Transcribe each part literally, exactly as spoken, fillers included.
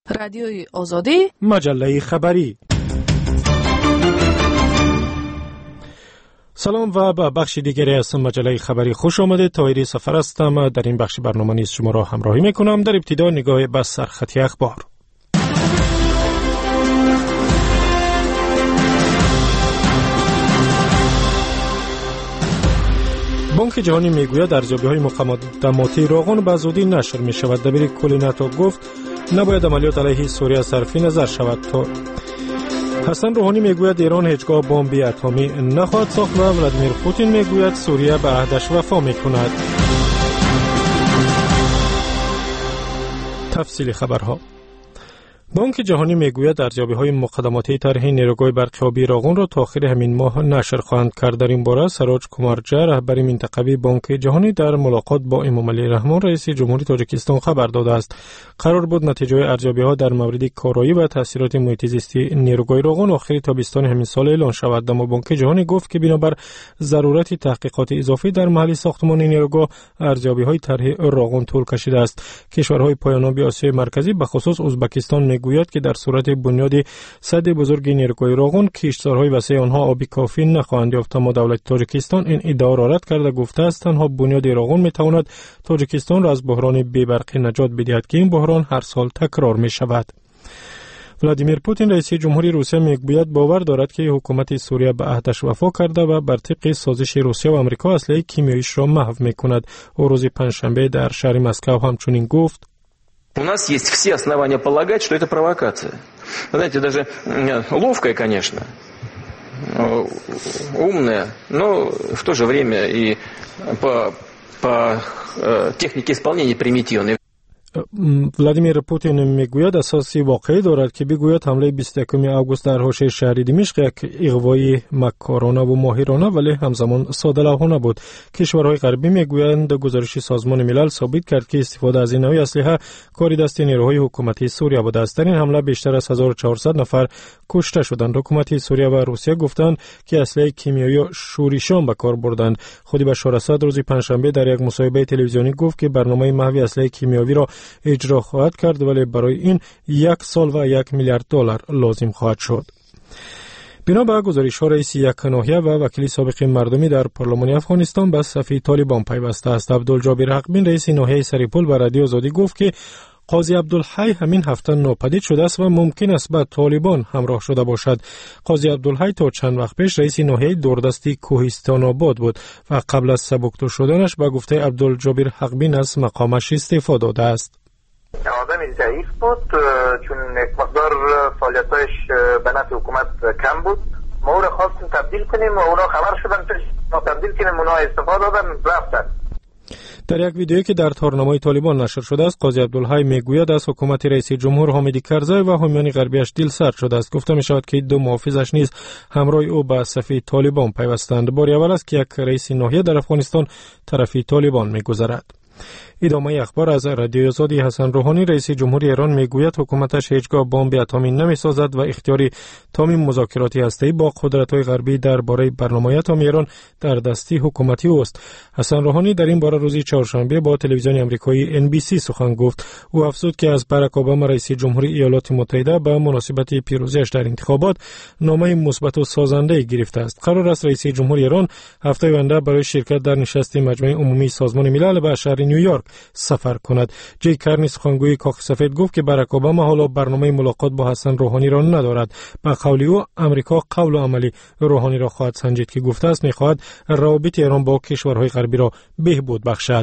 رادیوی آزادی، مجله خبری. سلام و به بخش دیگری از مجله خبری خوش آمدید. طاهری سفر هستم. در این بخش برنامه نیز شما را همراهی میکنم. در ابتدا نگاه به سرخط اخبار. بانک جهانی میگوید ارزیابی‌های مقدماتی روغن به زودی نشر می شود. دبیر کل ناتو گفت نباید عملیات علیه سوریه صرفی نظر شود. تا حسن روحانی میگوید ایران هیچگاه بمب اتمی نخواهد ساخت و ولادیمیر پوتین میگوید سوریه به عهدش وفا میکند. تفصیل خبرها. بانک جهانی میگوید ارزیابی‌های مقدماتی طرح نیروگاه برقی روغن را تا آخر همین ماه نشر خواهند کرد. در این باره سراج کومارجا رهبر منطقوی بانک جهانی در ملاقات با امامعلی رحمان رئیس جمهوری تاجیکستان خبر داده است. قرار بود نتیجه ارزیابی‌ها در مورد کارایی و تاثیرات محیط زیستی نیروگاه روغن آخر تابستان همین سال اعلان شود، اما بانک جهانی گفت که بنابر ضرورت تحقیقات اضافی در محل ساختمان نیروگاه ارزیابی‌های طرح روغن طول کشیده است. کشورهای پایان‌یاب آسیای مرکزی به خصوص ازبکستان گوید که در صورت بنیاد سد بزرگ نیروگاه روغن کشتزارهای وسیع آنها آبی کافی نخواهند یافت، اما دولت تاجیکستان این ادعا را رد کرده گفته است تنها بنیاد روغن میتواند تاجیکستان را از بحران بی‌برقی نجات بدهد که این بحران هر سال تکرار می شود. ولادیمیر پوتین رئیس جمهوری روسیه میگوید باور دارد که حکومت سوریه به عهدش وفا کرده و بر طبق سازش روسیه و آمریکا اسلحه کیمیاییش را محو میکند. او روز پنجشنبه در شهر مسکو همچنین گفت У нас есть все основания полагать, что это провокация. Знаете, даже ловкая, конечно, умная, но в то же время и по, по технике исполнения примитивной. ولادیمیر پوتین میگوید اساسی واقعی دارد که بگوید حمله بیست و یکم آگوست در حوزه شهری دمشق یک اغوای مکارانه و ماهرانه ولی همزمان ساده لوحانه بود. کشورهای غربی میگویند گزارش سازمان ملل ثابت کرد که استفاده از این نوع اسلحه کار دست نیروهای حکومتی سوریه بوده است. در این حمله بیشتر از هزار و چهارصد نفر کشته شدند. حکومت سوریه و روسیه گفتند که اسلحه کیمیایی شورشیان به کار بردند. خودی بشار اسد روز پنجشنبه در یک مصاحبه تلویزیونی گفت که برنامه محو اسلحه کیمیایی را اجرا خواهد کرد ولی برای این یک سال و یک میلیارد دلار لازم خواهد شد. بنا به گزارش ها رئیس یک ناحیه و وکیل سابق مردمی در پارلمان افغانستان به صف طالبان پیوسته است. عبدالجابر حقبین رئیس ناحیه سریپول به رادیو آزادی گفت که قاضی عبدالحی همین هفته ناپدید شده است و ممکن است به طالبان همراه شده باشد. قاضی عبدالحی تا چند وقت پیش رئیس ناحیه دوردستی کوهستان آباد بود و قبل از سبکدو شدنش به گفته عبدالجابر حقبین از مقامش استعفا داده است. آدم ضعیف بود چون یک مقدار فعالیتش به نفع حکومت کم بود. ما او را خواستیم تبدیل کنیم و اونا خبر شدن که ما تبدیل کنیم، اونا استفاده دادن رفتن. در یک ویدیویی که در تارنمای طالبان نشر شده است قاضی عبدالحی میگوید از حکومت رئیس جمهور حامد کرزی و حامیان غربیش دل سرد شده است. گفته می شود که دو محافظش نیز همراه او به صف طالبان پیوستند. بار اول است که یک رئیس ناحیه در افغانستان طرفی طالبان میگذرد. ادامه اخبار از رادیو آزادی. حسن روحانی رئیس جمهوری ایران میگوید حکومتش هیچگاه بمب اتمی نمیسازد و اختیار تمام مذاکرات هسته‌ای با قدرت‌های غربی درباره برنامه اتمی ایران در دستی حکومتی اوست. حسن روحانی در این باره روز چهارشنبه با تلویزیون آمریکایی ان بی سی سخن گفت. او افزود که از باراک اوباما رئیس جمهوری ایالات متحده به مناسبت پیروزیش در انتخابات نامه مثبت و سازنده گرفته است. قرار است رئیس جمهوری ایران هفته آینده برای شرکت در نشست مجمع عمومی سازمان ملل به شهر نیویورک سفر کند. جی کارنی سخنگوی کاخ سفید گفت که باراک اوباما حالا برنامه ملاقات با حسن روحانی را ندارد. به قول او امریکا قول و عملی روحانی را خواهد سنجید که گفته است می‌خواهد روابط ایران با کشورهای غربی را بهبود بخشد.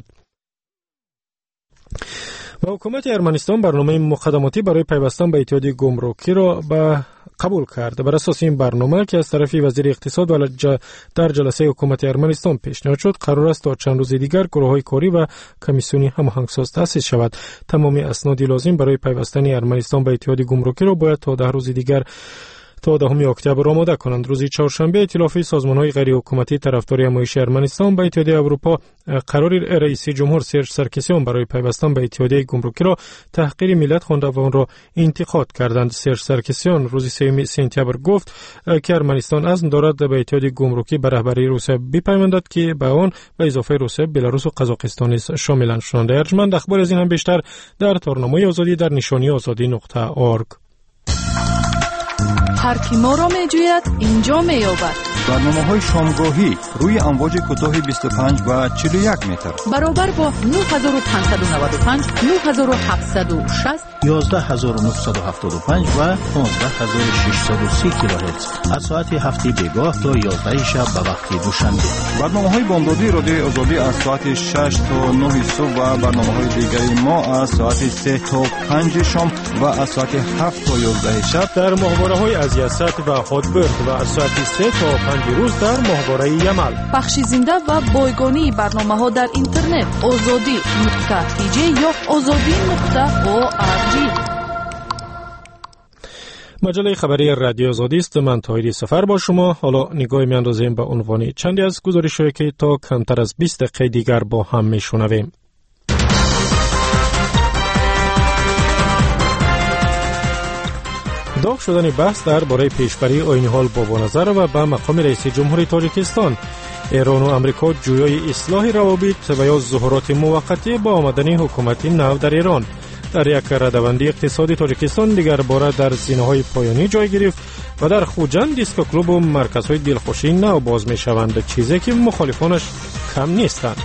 و حکومت ارمنستان برنامه مقدماتی برای پیوستن به اتحادیه گمرکی را به قبول کرد. بر اساس این برنامه که از طرف وزیر اقتصاد و در جلسه حکومت ارمنستان پیشنهاد شد، قرار است تا چند روز دیگر گروه‌های کاری و کمیسیونی هماهنگساز تأسیس شود. تمام اسناد لازم برای پیوستن ارمنستان به اتحادیه گمرکی را باید تا ده روز دیگر تا دهم اکتبر آماده کنند. روز چهارشنبه ائتلاف سازمان‌های غیر حکومتی طرفدار همایش ارمنستان به اتحادیه اروپا قرار رئیس جمهور سرژ سرکسیان برای پیوستن به اتحادیه گمرکی را تحقیر ملت خوانده و آن را انتقاد کردند. سرژ سرکسیان روز سوم سپتامبر گفت که ارمنستان عزم دارد به اتحادیه گمرکی به رهبری روسیه بپیوندد که به آن به اضافه روسیه، بلاروس و قزاقستان شامل شوند. ارجمند اخبار از این هم بیشتر در تارنامه آزادی در نشانی آزادی نقطه آرگ. هر کی ما را می جوید اینجا می یابد. برنامه‌های شامگاهی روی امواج کوتاه بیست و پنج و چهل و یک متر برابر با نه هزار و پانصد و نود و پنج، نه هزار و هفتصد و شصت، یازده هزار و نهصد و هفتاد و پنج و پانزده هزار و ششصد و سی کیلوهرتز از ساعت هفت بیگاه تا یازده شب به وقت دوشنبه. برنامه‌های بامدادی رادیو آزادی از ساعت شش تا نه صبح و برنامه‌های دیگری ما از ساعت سه تا پنج شام و از ساعت هفت تا یازده شب در ماهواره‌های از یاست و هاتبرد و از ساعت سه تا پنج روز در ماهواره یمل. پخش زنده و بایگانی برنامه‌ها در اینترنت آزادی نقطه تی جی یا آزادی نقطه او آر جی. مجله خبری رادیو آزادی است. من طاهری سفر با شما. حالا نگاه می‌اندازیم به عنوان چندی از گزارش‌هایی که تا کمتر از بیست دقیقه دیگر با هم می‌شنویم. داغ شدن بحث درباره پیشبری آیین حال بابا نظر و به مقام رئیس جمهوری تاجیکستان. ایران و آمریکا جویای اصلاح روابط و یا ظهورات موقتی با آمدن حکومت نو در ایران. در یک ردبندی اقتصادی تاجیکستان دیگر باره در زینه‌های پایانی جای گرفت و در خوجند دیسکو کلوب و مرکزهای دلخوشی نو باز می‌شوند، چیزی که مخالفانش کم نیستند.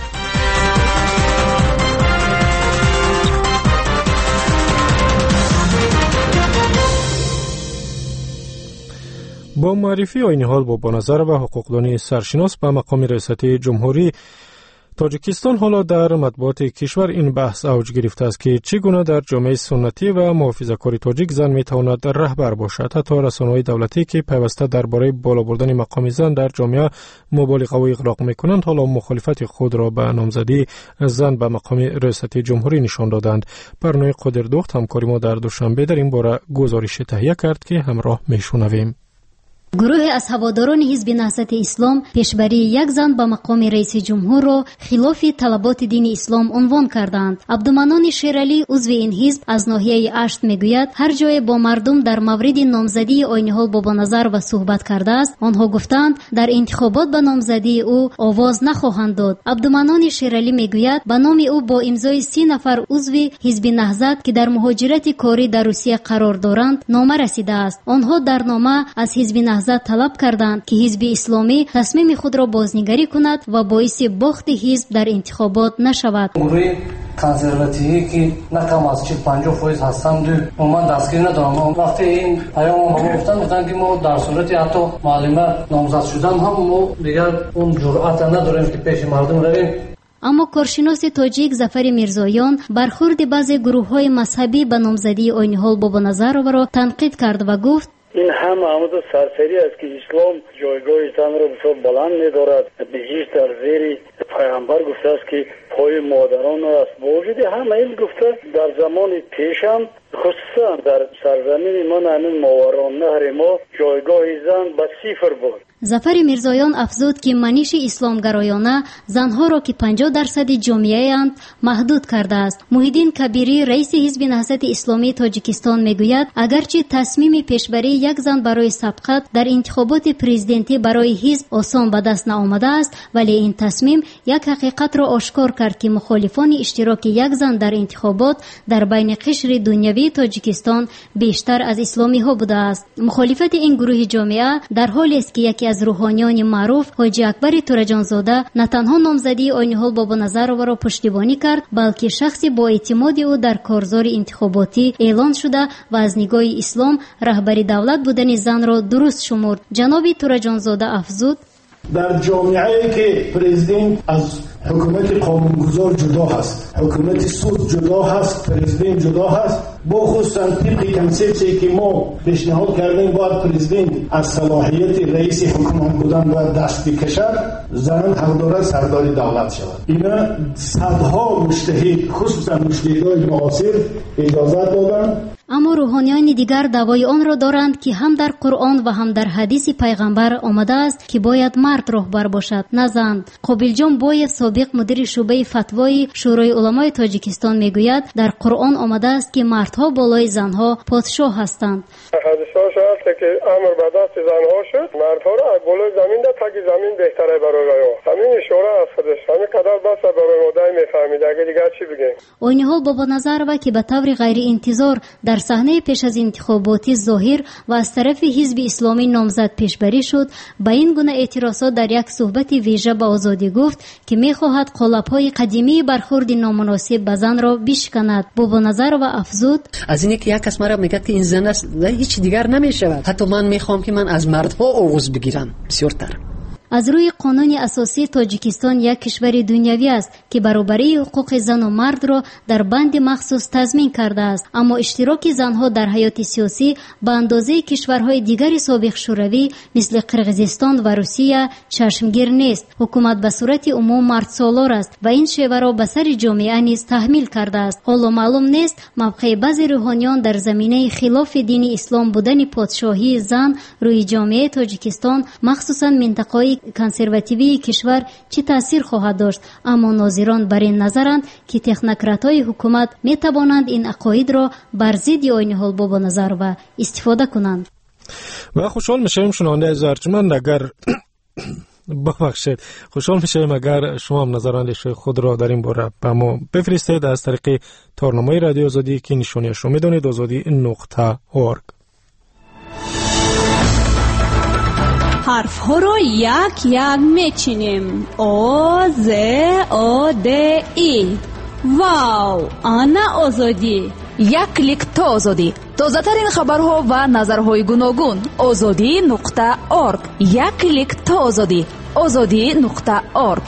با معرفی آیین حال بابا نظر و حقوقدانی سرشناس به مقام ریاست جمهوری تاجیکستان، حالا در مطبوعات کشور این بحث اوج گرفته است که چگونه در جامعه سنتی و محافظه‌کار تاجیک زن میتواند رهبر باشد. حتی رسانه‌های دولتی که پیوسته درباره بالا بردن مقام زن در جامعه مبالغه و اغراق میکنند، حالا مخالفت خود را به نامزدی زن به مقام ریاست جمهوری نشان دادند. برنامه قدردخت همکاری ما در دوشنبه در این باره گزارش تهیه کرد که همراه میشنویم. گروه از هواداران حزب نهضت اسلام پیشبری یک زن به مقام رئیس جمهور را خلاف طلبات دین اسلام عنوان کردند. عبدالمنان شیرعلی عضو این حزب از ناحیه اشت میگوید هر جای با مردم در مورد نامزدی آیین حال بابا نظر و صحبت کرده است، آنها گفتند در انتخابات به نامزدی او آواز نخواهند داد. عبدالمنان شیرعلی میگوید به نام او با امضای سی نفر عضو حزب نهضت که در مهاجرت کاری در روسیه قرار دارند نامه رسیده است. آنها در نامه از حزب نهضت طلب کردند که حزب اسلامی تصمیم خود را بازنگری کند و باعث باخت حزب در انتخابات نشود. گروه کنسرواتیوی که نه کم از چهل پنجاه فیصد هستند و من دستگیر ندارم. وقتی این پیام ما گفتن گفتن که ما در صورت حتی معلمه نامزد شدن هم ما دیگر اون جرأت نداریم که پیش مردم رویم. اما کارشناس تاجیک ظفر میرزایان برخورد بعضی گروه‌های مذهبی به نامزدی آیین حال بابا نظر را تنقید کرد و گفت این هم آمد سرسری است که اسلام جایگاه زن را بسیار بلند می‌دارد. به‌جیش در زیر پیامبر گفته است که پای مادران است. با وجود همه این گفته در زمان پیش هم خصوصا در سرزمین ما همین ماوران نهر ما جایگاه زن به صفر بود. ظفر میرزایان افزود که منش اسلامگرایانه زنها را که پنجاه درصد جامعه اند محدود کرده است. محیدین کبیری رئیس حزب نهضت اسلامی تاجیکستان میگوید اگرچه تصمیم پیشبری یک زن برای سبقت در انتخابات پرزیدنتی برای حزب آسان به دست نآمده است، ولی این تصمیم یک حقیقت را آشکار کرد که مخالفان اشتراک یک زن در انتخابات در بین قشر دنیوی تاجیکستان بیشتر از اسلامی ها بوده است. مخالفت این گروه جامعه در حالی است که یکی از روحانیان معروف حاجی اکبر تورجانزاده نه تنها نامزدی آیین حال بابا نظر را پشتیبانی کرد، بلکه شخصی با اعتماد او در کارزار انتخاباتی اعلان شده و از نگاه اسلام رهبری دولت بودن زن را درست شمرد. جناب تورجانزاده افزود در جامعه‌ای که پرزیدنت از حکومت قانونگذار جدا هست، حکومت سود جدا هست، پرزیدنت جدا هست، با خصوصا طبق کنسپسی که ما پیشنهاد کردیم باید پرزیدنت از صلاحیت رئیس حکومت بودن باید دست بکشد، زن حق دارد سردار دولت شود. اینا صدها مجتهد خصوصا مجتهدان معاصر اجازه دادن. اما روحانیان دیگر دعوای آن را دارند که هم در قرآن و هم در حدیث پیغمبر آمده است که باید مرد رهبر باشد نه زن. قابل جان بویف سابق مدیر شعبه فتوای شورای علمای تاجیکستان میگوید در قرآن آمده است که مردها بالای زنها پادشاه هستند. حدیثا شد که امر به دست زنها شد، مردها را از بالای زمین ده تا که زمین بهتره برای راه. همین اشاره است خودش. همین قدر بس برای مدعی میفهمید. اگه دیگر چی بگیم؟ این حال بابا نظر و که به طور غیر انتظار در صحنه پیش از انتخاباتی ظاهر و از طرف حزب اسلامی نامزد پیشبری شد، با این گونه اعتراضات در یک صحبت ویژه با آزادی گفت که میخواهد قالب‌های قدیمی برخورد نامناسب به زن را بشکند. بابا نظر و افزود از اینه که یک کس مرا میگه که این زن است هیچ دیگر نمیشود، حتی من میخوام که من از مردها آغوش بگیرم. بسیارتر از روی قانون اساسی تاجیکستان یک کشور دنیوی است که برابری حقوق زن و مرد را در بند مخصوص تضمین کرده است، اما اشتراک زنها در حیات سیاسی به اندازه کشورهای دیگر سابق شوروی مثل قرقیزستان و روسیه چشمگیر نیست. حکومت به صورت عموم مرد سالار است و این شیوه را به سر جامعه نیز تحمیل کرده است. حالا معلوم نیست موقع بعضی روحانیان در زمینه خلاف دین اسلام بودن پادشاهی زن روی جامعه تاجیکستان مخصوصا منطقه کنسرواتیوی کشور چه تاثیر خواهد داشت، اما ناظران بر این نظرند که تکنوکرات‌های حکومت می توانند این عقاید را بر ضد آیین حال بابا نظر و استفاده کنند. و خوشحال میشیم شنونده از ارجمند اگر ببخشید خوشحال میشیم اگر شما هم نظراندیش خود را در این باره به ما بفرستید از طریق تارنمای رادیو آزادی که نشانیش رو میدونید آزادی نقطه اورگ. حرف ها رو یک یک میچینیم. او ز او د ای. واو، آنا آزادی. یک کلیک تا آزادی. تازه ترین خبرها و نظرهای گوناگون. آزادی نقطه اورگ. یک کلیک تا آزادی. آزادی نقطه اورگ.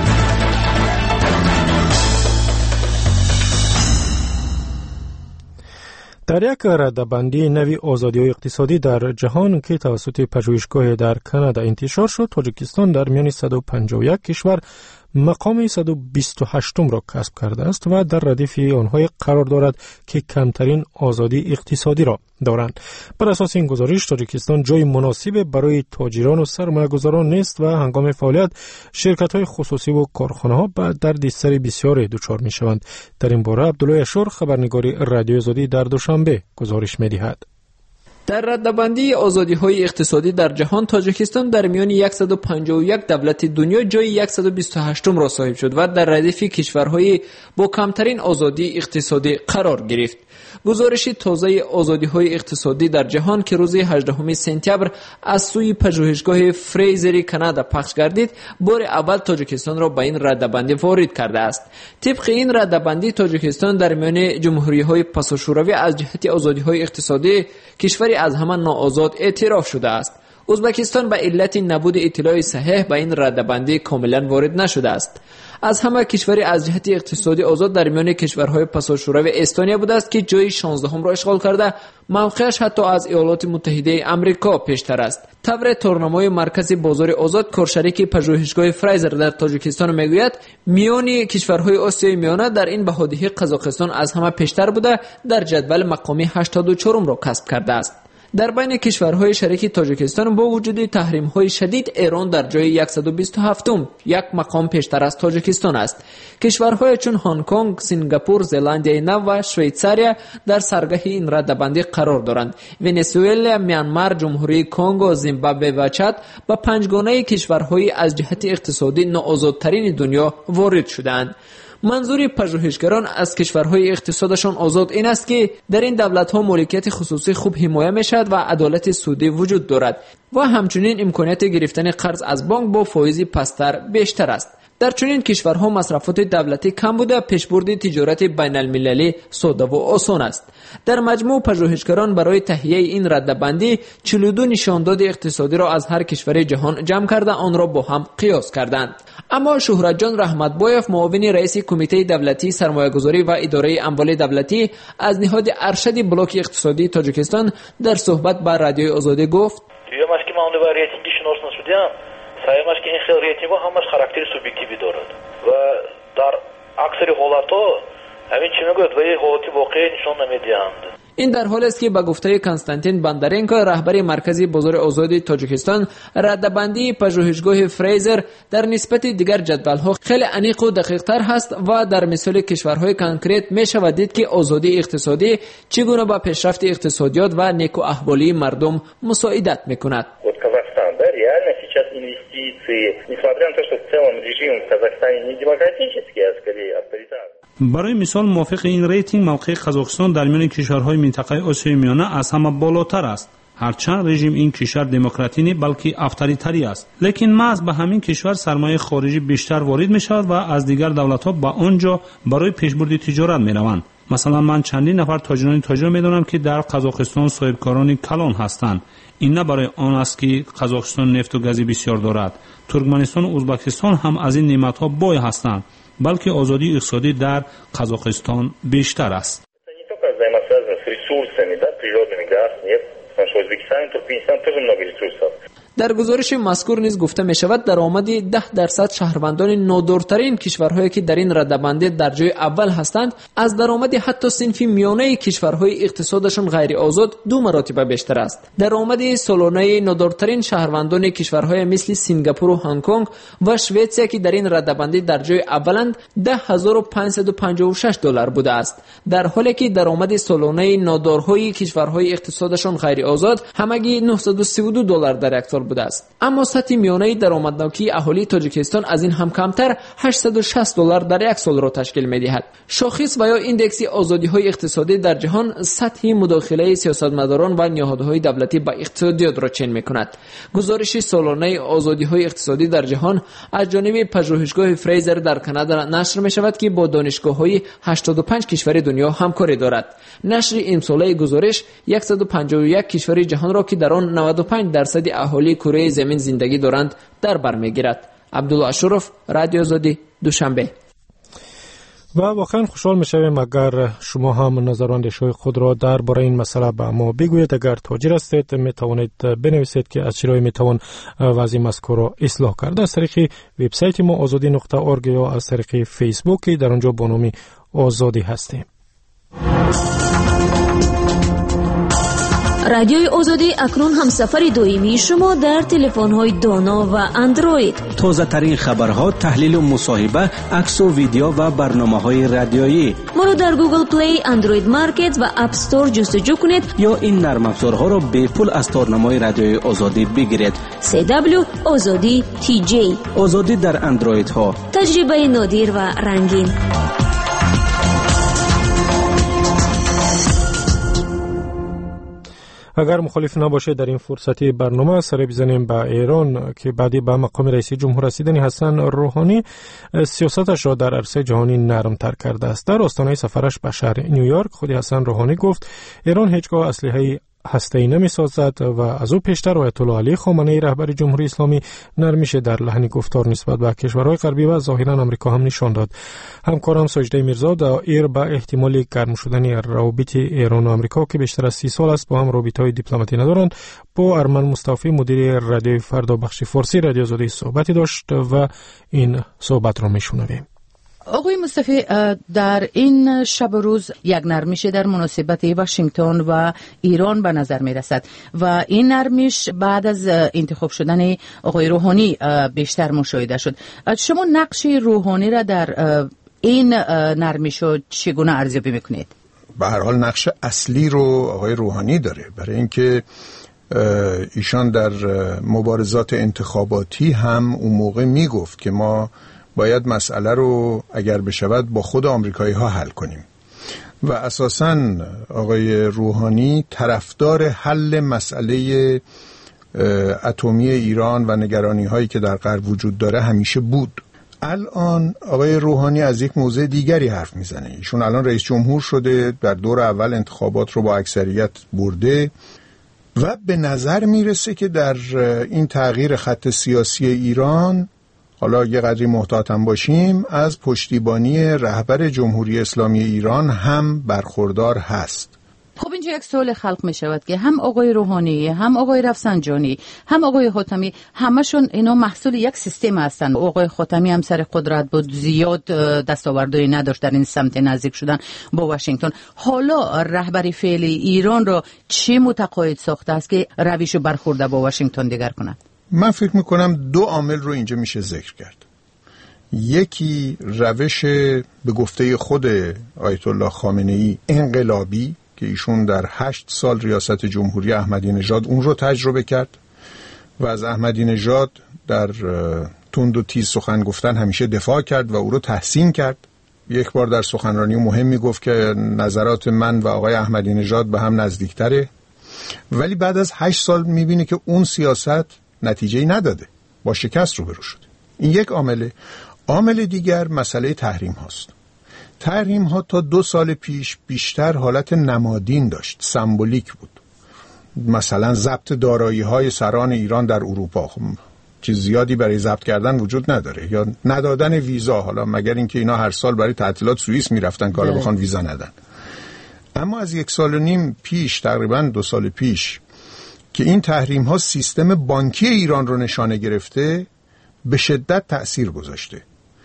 در یک رده‌بندی نوی آزادی‌های اقتصادی در جهان که توسط پژوهشگاه در کانادا انتشار شد، تاجیکستان در میان صد و پنجاه و یک کشور مقام صد و بیست و هشت را کسب کرده است و در ردیف آنها قرار دارد که کمترین آزادی اقتصادی را دارند. بر اساس این گزارش تاجیکستان جای مناسب برای تاجران و سرمایه‌گذاران نیست و هنگام فعالیت شرکت‌های خصوصی و کارخانه‌ها به دردسر بسیار دچار می‌شوند. در این باره عبدالله اشور خبرنگاری رادیو آزادی در دوشنبه گزارش می‌دهد. در رده‌بندی آزادی‌های اقتصادی در جهان تاجیکستان در میان صد و پنجاه و یک دولت دنیا جای صد و بیست و هشت را صاحب شد و در ردیف کشورهای با کمترین آزادی اقتصادی قرار گرفت. گزارش تازه آزادی‌های اقتصادی در جهان که روز هجدهم سپتامبر از سوی پژوهشگاه فریزر کانادا پخش گردید، بار اول تاجیکستان را به این رده‌بندی وارد کرده است. طبق این رده‌بندی تاجیکستان در میان جمهوری‌های پساشوروی از جهت آزادی‌های اقتصادی کشوری از همه ناآزاد اعتراف شده است. ازبکستان به علت نبود اطلاع صحیح به این رده‌بندی کاملا وارد نشده است. از همه کشوری از جهت اقتصادی آزاد در میان کشورهای پساشوروی استونیا بوده است که جای شانزدهم را اشغال کرده، موقعش حتی از ایالات متحده آمریکا پیشتر است. طور تورنمای مرکز بازار آزاد کارشریک پژوهشگاه فریزر در تاجیکستان میگوید میان کشورهای آسیای میانه در این بهادهی قزاقستان از همه پیشتر بوده، در جدول مقامی هشتاد و چهارم را کسب کرده است. در بین کشورهای شریک تاجیکستان با وجود تحریم‌های شدید ایران در جای صد و بیست و هفتم یک مقام پیشتر از تاجیکستان است. کشورهای چون هنگ کنگ، سنگاپور، زلاندیای نو و شویتزاریا در سرگاه این رده‌بندی قرار دارند. ونزوئلا، میانمار، جمهوری کنگو، زیمبابوه و چاد با پنجگانه کشورهای از جهت اقتصادی ناآزادترین دنیا وارد شدند. منظور پژوهشگران از کشورهای اقتصادشان آزاد این است که در این دولت‌ها مالکیت خصوصی خوب حمایه می‌شود و عدالت سودی وجود دارد و همچنین امکانیت گرفتن قرض از بانک با فایز پستر بیشتر است. در چنین کشورها مصرفات دولتی کم بوده، پیشبرد تجارت بین المللی ساده و آسان است. در مجموع پژوهشگران برای تهیه این رده‌بندی چهل و دو نشانداد اقتصادی را از هر کشور جهان جمع کرده آن را با هم قیاس کردند. اما شهرت جان رحمتبایف، معاون رئیس کمیته دولتی سرمایه‌گذاری و اداره اموال دولتی از نهاد ارشد بلوک اقتصادی تاجیکستان در صحبت با رادیوی آزادی گفت: سایماش که این خیلی ریتیما همش خاراکتر سوبیکتیوی دارد و در اکثر حالتها همین چی میگوید و یه حالتی واقعی نشان نمیدهند. این در حالی است که به گفته کنستانتین بندرنکو رهبر مرکز بازار آزاد تاجیکستان، ردبندی پژوهشگاه فریزر در نسبت دیگر جدول‌ها خیلی عمیق و دقیق‌تر هست و در مثال کشورهای کنکریت می‌شود دید که آزادی اقتصادی چگونه به پیشرفت اقتصادیات و نیکو احوالی مردم مساعدت می‌کند. برای مثال موافق این ریتینگ موقع قزاقستان در میان کشورهای منطقه آسیای میانه از همه بالاتر است. هرچند رژیم این کشور دموکراتی نیست بلکه افطاریتری است، لیکن محض به همین کشور سرمایه خارجی بیشتر وارد می شود و از دیگر دولت‌ها به آنجا برای پیشبرد تجارت می روند. مثلا من چندین نفر تاجران تاجر می دانم که در قزاقستان صاحبکاران کلان هستند. این نه برای آن است که قزاقستان نفت و گاز بسیار دارد. ترکمنستان و ازبکستان هم از این نعمت‌ها بای هستند، بلکه آزادی اقتصادی در قزاقستان بیشتر است. در گزارش مذکور نیز گفته می شود درآمد ده درصد شهروندان نادارترین کشورهایی که در این رده‌بندی در جای اول هستند از درآمد حتی صنف میانه کشورهای اقتصادشان غیر آزاد دو مراتب بیشتر است. درآمد سالانه نادارترین شهروندان کشورهای مثل سنگاپور و هنگ کنگ و شوئیسریا که در این رده‌بندی در جای اولند ده هزار و پانصد و پنجاه و شش دلار بوده است، در حالی که درآمد سالانه نادارهای کشورهای اقتصادشان غیر آزاد همگی نهصد و سی و دو دلار در یک سال بوده است. اما سطح میانه درآمدناکی اهالی تاجیکستان از این هم کمتر هشتصد و شصت دلار در یک سال را تشکیل می‌دهد. شاخص و یا ایندکس آزادی‌های اقتصادی در جهان سطح مداخله سیاستمداران و نهادهای دولتی به اقتصادیات را چین می‌کند. گزارش سالانه آزادی‌های اقتصادی در جهان از جانب پژوهشگاه فریزر در کانادا نشر می‌شود که با دانشگاه‌های هشتاد و پنج کشور دنیا همکاری دارد. نشر امساله گزارش صد و پنجاه و یک کشور جهان را که در آن نود و پنج درصد اهالی کره زمین زندگی دارند در بر میگیرد. عبدالله اشرف، رادیو آزادی، دوشنبه. و واقعا خوشحال میشویم اگر شما هم نظر و اندیشه خود را درباره این مسئله به ما بگویید. اگر تاجر هستید میتوانید بنویسید که از چه راهی میتوان وضع مذکور را اصلاح کرد. از طریق وبسایت ما آزادی نقطه اورگ یا از طریق فیسبوک در آنجا با نام آزادی هستیم. رادیوی آزادی اکنون هم سفر دائمی شما در تلفن‌های دانا و اندروید. تازه ترین خبرها، تحلیل و مصاحبه، عکس و ویدیو و برنامه‌های رادیویی. ما را در گوگل پلی، اندروید مارکت و اپ استور جستجو کنید یا این نرم افزارها را به پول از تارنمای رادیوی آزادی بگیرید. سی دبلیو آزادی تی جی. آزادی در اندروید ها. تجربه نادر و رنگین. اگر مخالف نباشه در این فرصتی برنامه سر بزنیم به ایران که بعدی به مقام رئیس جمهور رسیدن حسن روحانی سیاستش را در عرصه جهانی نرم تر کرده است. در آستانه سفرش به شهر نیویورک خود حسن روحانی گفت ایران هیچگاه اسلحه هسته‌ای نمی‌سازد و از او پیشتر آیت الله علی خامنه‌ای رهبر جمهوری اسلامی نرمیش در لحن گفتار نسبت به کشورهای غربی و ظاهراً آمریکا هم نشان داد. همکارم ساجده میرزا دایر به احتمال گرم شدن روابط ایران و آمریکا که بیشتر از سی سال است با هم رابطه‌های دیپلماتی ندارند با ارمن مصطفی مدیر رادیو فردا بخش فارسی رادیو آزادی صحبتی داشت و این صحبت را میشنویم. آقای مصطفی، در این شب و روز یک نرمیش در مناسبت واشنگتن و ایران به نظر می رسد و این نرمیش بعد از انتخاب شدن آقای روحانی بیشتر مشاهده شد. شما نقش روحانی را در این نرمیش چگونه ارزیابی میکنید؟ به هر حال نقش اصلی رو آقای روحانی داره، برای اینکه ایشان در مبارزات انتخاباتی هم اون موقع می گفت که ما باید مسئله رو اگر بشود با خود آمریکایی ها حل کنیم و اساساً آقای روحانی طرفدار حل مسئله اتمی ایران و نگرانی هایی که در غرب وجود داره همیشه بود. الان آقای روحانی از یک موضوع دیگری حرف میزنه. ایشون الان رئیس جمهور شده، در دور اول انتخابات رو با اکثریت برده و به نظر میرسه که در این تغییر خط سیاسی ایران، حالا یه قدری محتاطم باشیم، از پشتیبانی رهبر جمهوری اسلامی ایران هم برخوردار هست. خب اینجا یک سوال خلق می شود که هم آقای روحانی، هم آقای رفسنجانی، هم آقای خاتمی، همشون اینا محصول یک سیستم هستند. آقای خاتمی هم سر قدرت بود، زیاد دستاوردی نداشت در این سمت نزدیک شدن با واشنگتن. حالا رهبری فعلی ایران را چه متقاعد ساخته است که رویش برخورده با واشنگتن دیگر کند؟ من فکر میکنم دو عامل رو اینجا میشه ذکر کرد. یکی روش به گفته خود آیت الله خامنه‌ای انقلابی که ایشون در هشت سال ریاست جمهوری احمدی نژاد اون رو تجربه کرد و از احمدی نژاد در تند و تیز سخن گفتن همیشه دفاع کرد و او رو تحسین کرد. یک بار در سخنرانی مهمی گفت که نظرات من و آقای احمدی نژاد به هم نزدیکتره، ولی بعد از هشت سال میبینه که اون سیاست نتیجه‌ای نداده، با شکست روبرو شده. این یک عامله. عامل دیگر مسئله تحریم هاست. تحریم ها تا دو سال پیش بیشتر حالت نمادین داشت، سمبولیک بود. مثلا ضبط دارایی های سران ایران در اروپا، خب چیز زیادی برای ضبط کردن وجود نداره، یا ندادن ویزا، حالا مگر اینکه اینا هر سال برای تعطیلات سوئیس میرفتن که حالا بخوان ویزا ندن. اما از یک سال و نیم پیش، تقریبا دو سال پیش که این تحریم ها سیستم بانکی ایران رو نشانه گرفته، به شدت تأثیر گذاشته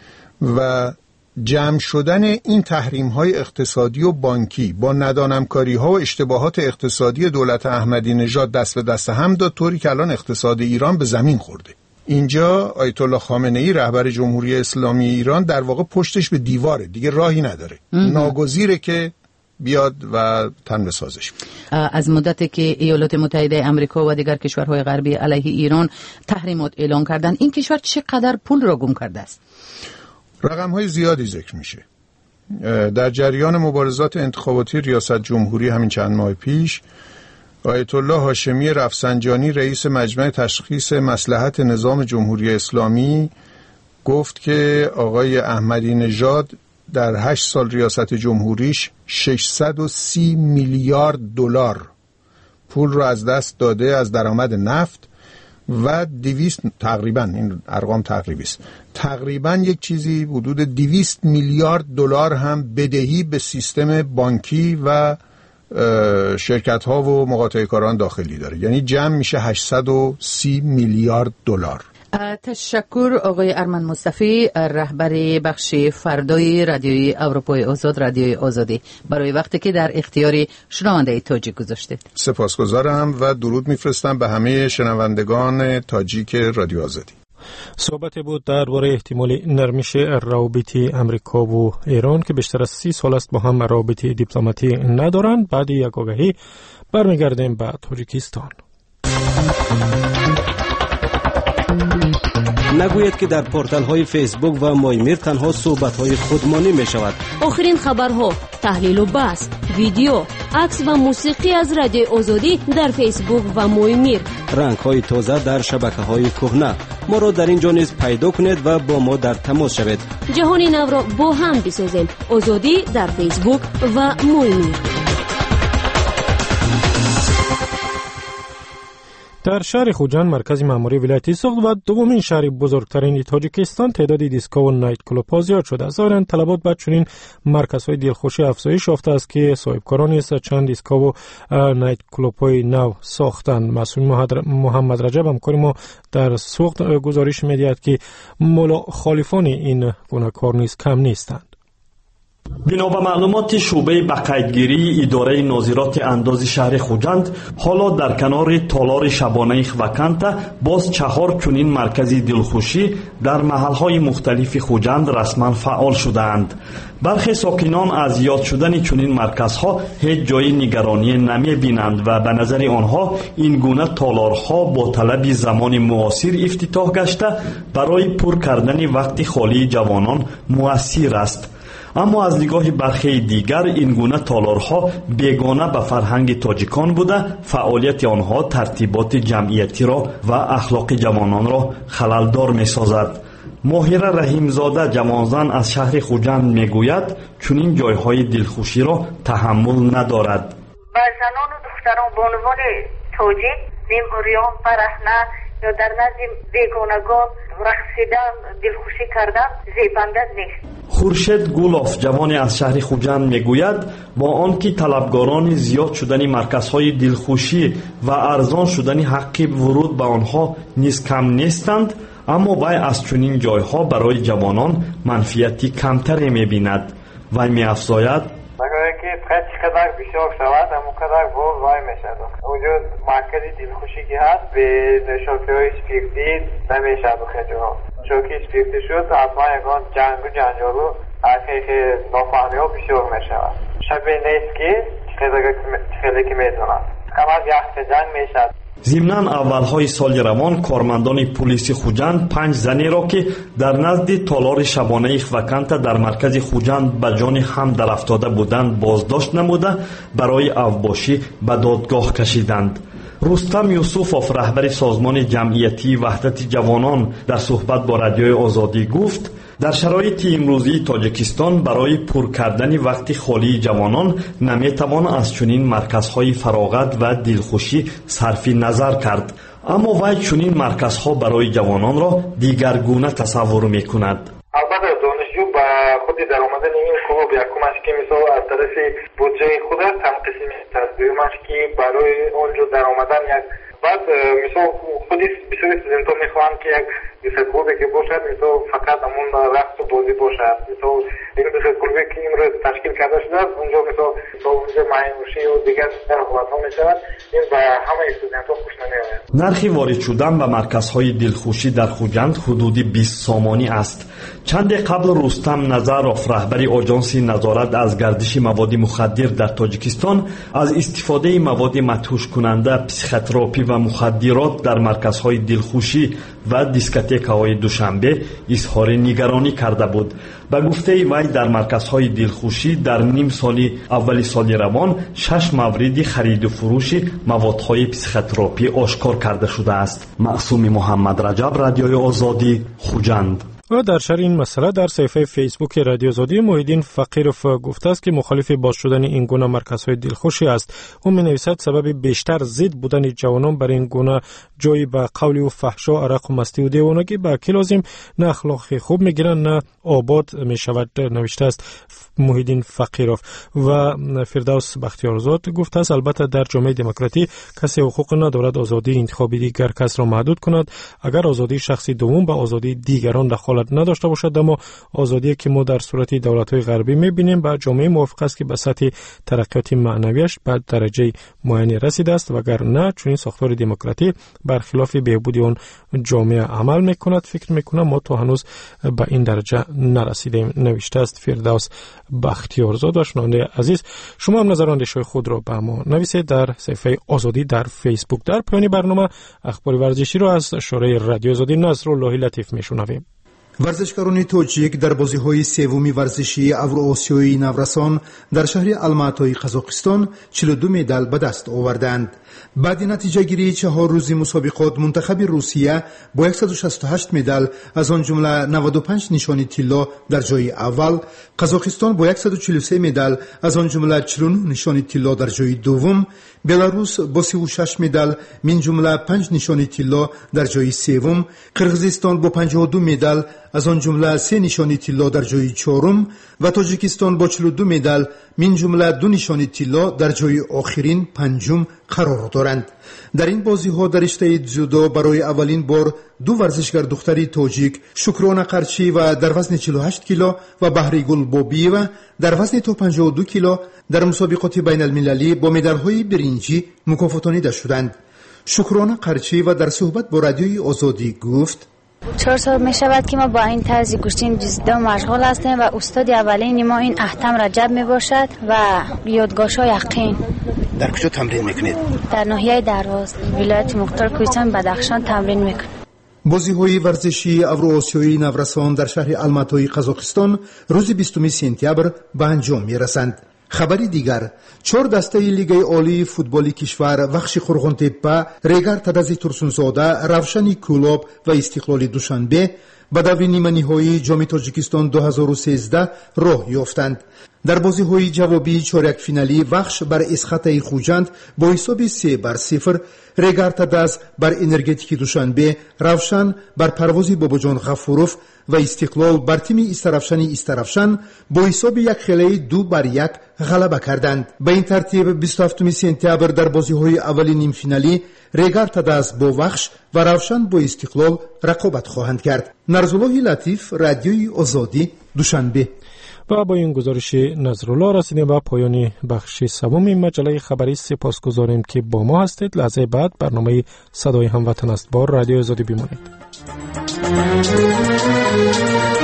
و جمع شدن این تحریم های اقتصادی و بانکی با ندانمکاری ها و اشتباهات اقتصادی دولت احمدی نژاد دست به دست هم داد، طوری که الان اقتصاد ایران به زمین خورده. اینجا آیت الله خامنه‌ای رهبر جمهوری اسلامی ایران در واقع پشتش به دیواره، دیگه راهی نداره، ناگزیره که بیاد و تن بسازش. از مدتی که ایالات متحده آمریکا و دیگر کشورهای غربی علیه ایران تحریمات اعلام کردن، این کشور چقدر پول را گم کرده است؟ رقم های زیادی ذکر میشه. در جریان مبارزات انتخاباتی ریاست جمهوری همین چند ماه پیش، آیت الله هاشمی رفسنجانی رئیس مجمع تشخیص مصلحت نظام جمهوری اسلامی گفت که آقای احمدی نژاد در هشت سال ریاست جمهوریش ششصد و سی میلیارد دلار پول رو از دست داده از درآمد نفت و دویست، تقریبا این ارقام تقریبی است، تقریبا یک چیزی حدود دویست میلیارد دلار هم بدهی به سیستم بانکی و شرکت ها و مقاطعه کاران داخلی داره. یعنی جمع میشه هشتصد و سی میلیارد دلار. تشکر آقای ارمن مصطفی، رهبر بخش فردای رادیوی اروپای آزاد، رادیوی آزادی، برای وقتی که در اختیار شنونده تاجیک گذاشته. سپاسگزارم و درود میفرستم به همه شنوندگان تاجیک رادیو آزادی. صحبت بود درباره احتمال نرمش روابط امریکا و ایران که بیشتر از سی سال است با هم روابط دیپلماتی ندارند. بعد یک آگهی برمیگردیم به تاجیکستان. نگوید که در پورتال های فیسبوک و مایمیر تنها صحبت های خودمانی می شود. آخرین خبرها، تحلیل و بحث، ویدیو، عکس و موسیقی از رادیو آزادی در فیسبوک و مایمیر. رنگ های تازه در شبکه های کهنه. ما را در اینجا نیز پیدا کنید و با ما در تماس شوید. جهانی نو را با هم بسازیم. آزادی در فیسبوک و مایمیر. در شهر خوجند مرکز معماری ولایتی ساخت و دومین شهر بزرگترین تاجیکستان تعداد دیسکو و نایت کلوب ها زیاد شده است. ظاهراً طلبات به چنین مرکزهای دلخوشی افزایش یافته است که صاحبکاران است چند دیسکو و نایت کلوب های نو ساختند. مسئول محمد رجب همکار ما در سوخت گزارش می‌دهد که مخالفان این گونه کار نیز کم نیستند. بنا به معلومات شعبه به قیدگیری اداره ناظرات انداز شهر خوجند، حالا در کنار تالار شبانه خوکانتا باز چهار چنین مرکز دلخوشی در محلهای مختلف خوجند رسما فعال شدند. برخی ساکنان از یاد شدن چنین مرکزها هیچ جای نگرانی نمی بینند و به نظر آنها این گونه تالارها با طلب زمان معاصر افتتاح گشته برای پر کردن وقت خالی جوانان مؤثر است. اما از نگاه برخی دیگر این گونه تالارها بیگانه به فرهنگ تاجیکان بوده، فعالیت آنها ترتیبات جمعیتی را و اخلاق جوانان را خللدار می سازد. ماهره رحیمزاده جوانزن از شهر خوجند می گوید چنین جایهای دلخوشی را تحمل ندارد. با زنان و دختران به عنوان تاجیک نیم فرحنه یا در نزد بیگانگان رقصیدن، دلخوشی کردن زیبنده نیست. خورشید گولوف جوانی از شهر خوجند میگوید با آنکه طلبگاران زیاد شدن مرکزهای دلخوشی و ارزان شدن حق ورود به آنها نیز کم نیستند، اما وی از چنین جایها برای جوانان منفیتی کمتری می‌بیند. وی می‌افزاید مگر که هر چقدر بیشتر شود همونقدر بول وای میشد. وجود مرکز دلخوشی که هست به شوکی‌های اسپیرتی نمیشد خیلی ها. شوکی اسپیرتی شد اصلا یکان جنگ و جنجالو که نافهمی ها بیشتر میشود. شبیه نیست که خیلی که میدونند. کم از یک جنگ میشد. ضمناً اولهای سال روان کارمندان پلیس خوجند پنج زنی را که در نزد تالار شبانه خواکنتا در مرکز خوجند به جان هم در افتاده بودند بازداشت نموده برای اوباشی به دادگاه کشیدند. رستم یوسفوف رهبر سازمان جمعیتی وحدت جوانان در صحبت با رادیوی آزادی گفت در شرایط امروزی تاجیکستان برای پر کردن وقت خالی جوانان نمیتوان از چنین مرکزهای فراغت و دلخوشی صرف نظر کرد، اما وی چنین مرکزها برای جوانان را دیگرگونه تصور میکند. البته دانشجو با خود درآمدن این کلوب یکمش که مثلا از طرف بودجه خود تنقسیم می‌شود، دومش که برای اونجا درآمدن یک بعد مثلا خودی بسیاری استودنت‌ها میخوان که یک کلوبی که باشد مثلا فقط همون رقص و بازی باشد، مثلا این کلوبی که امروز تشکیل کرده شده اونجا مثلا اونجا معیوشی و دیگر رقابت‌ها میشود، این به همه استودنت‌ها خوش نمیآید. نرخ وارد شدن به مرکزهای دلخوشی در خوجند حدودی بیست سامانی است. چند قبل رستم نظروف رهبر آژانس نظارت از گردش مواد مخدر در تاجیکستان از استفاده مواد مدهوش کننده، پسیخوتراپی و مخدرات در مرکزهای دلخوشی و دیسکوتک‌های دوشنبه اظهار نگرانی کرده بود. به گفته وی در مرکزهای دلخوشی در نیم سالی اول سال روان شش مورد خرید و فروش موادهای پسیخوتراپی آشکار کرده شده است. معصوم محمد رجب، رادیوی آزادی، خوجند. و در شرح این مسئله در صفحه فیسبوک رادیو آزادی محیدین فقیروف گفته است که مخالف باز شدن این گونه مرکزهای دلخوشی است. او می‌نویسد سبب بیشتر ضد بودن جوانان بر این گونه جایی به قول و فحشا، عرق و مستی و دیوانگی به کی لازم نه اخلاق خوب میگیرن نه آباد میشود، نوشته است محیدین فقیروف. و فردوس بختیارزاد گفته است البته در جامعه دموکراتی کسی حقوق ندارد آزادی انتخابی دیگر کس را محدود کند. اگر آزادی شخصی دوم به آزادی دیگران دخالت نداشته باشد، اما آزادی که ما در صورت دولت‌های غربی می‌بینیم با جامعه موافق است که به سطح ترقیات معنویش به درجه معینی رسیده است، وگرنه چنین ساختار دموکراتی برخلاف بهبود آن جامعه عمل می‌کند. فکر می‌کنم ما تا هنوز به این درجه نرسیدیم، نوشته است فردوس بختیارزاد. و شنونده عزیز، شما هم نظر و اندیشه خود را به ما نویسید در صفحه آزادی در فیسبوک. در پایان برنامه اخبار ورزشی را از شورای رادیو آزادی نصرالله لطیف میشنویم. ورزشکاران توجیک در بازی‌های سومی ورزشی اوراسیایی نورسان در شهر الماتای قزاقستان چهل و دو مدال به دست آوردند. بعد نتیجه گیری چهار روزی مسابقات منتخب روسیه با صد و شصت و هشت مدال از آن جمله نود و پنج نشانی طلا در جای اول، قزاقستان با صد و چهل و سه مدال از آن جمله چهل و نه نشانی طلا در جای دوم، بلاروس با سی و شش مدال من جمله پنج نشانی طلا در جای سوم، قرغیزستان با پنجاه و دو مدال از آن جمله سه نشانی طلا در جای چهارم و تاجیکستان با چهل و دو مدال من جمله دو نشانی طلا در جای آخرین پنجم قرار دارند. در این بازی‌ها در رشته جودو برای اولین بار دو ورزشگر دختری تاجیک، شکرانه قرچی و در وزن چهل و هشت کیلو و بهری گل بابیوا در وزن تا پنجاه و دو کیلو در مسابقات بین المللی با مدال‌های برنجی مکافاتانیده شدند. شکرانه قرچی و در صحبت با رادیوی آزادی گفت: چهار سال می شود که ما با این طرز کشتی جدو مشغول هستیم و استاد اولین ما این احتم رجب می باشد و یادگاه‌های یقین. در کجا تمرین میکنید؟ در ناحیه درواز ولایت مختار کوهستان بدخشان تمرین میکنم. بازی‌های ورزشی اوراسیایی نورسان در شهر الماتای قزاقستان روز بیستم سپتامبر به انجام میرسند. خبری دیگر، چهار دسته لیگ عالی فوتبال کشور وخش قرغن‌تپه، ریگر تدازی ترسونزاده، روشن کولاب و استقلال دوشنبه به دو نیمه نهایی جام تاجیکستان دو هزار و سیزده راه یافتند. در بازی‌های جوابی چهارک فینالی وخش بر اسخطه خوجند با حساب سه بر صفر، رگارتا داز بر انرژتیک دوشنبه، روشن بر پرواز باباجان غفوروف و استقلال بر تیم استرافشانی استرافشان با حساب یک خیلی دو بر یک غلبه کردند. به این ترتیب بیست و هفتم سپتامبر در بازی‌های اولی نیم فینالی رگارتا داز با وخش و روشن با استقلال رقابت خواهند کرد. نرزالله لطیف، رادیوی آزادی، دوشنبه. و با این گزارش نظرالله رسیدیم به پایان بخش سوم این مجله خبری. سپاسگزاریم که با ما هستید. لحظه بعد برنامه صدای هموطن است. با رادیو آزادی بمانید.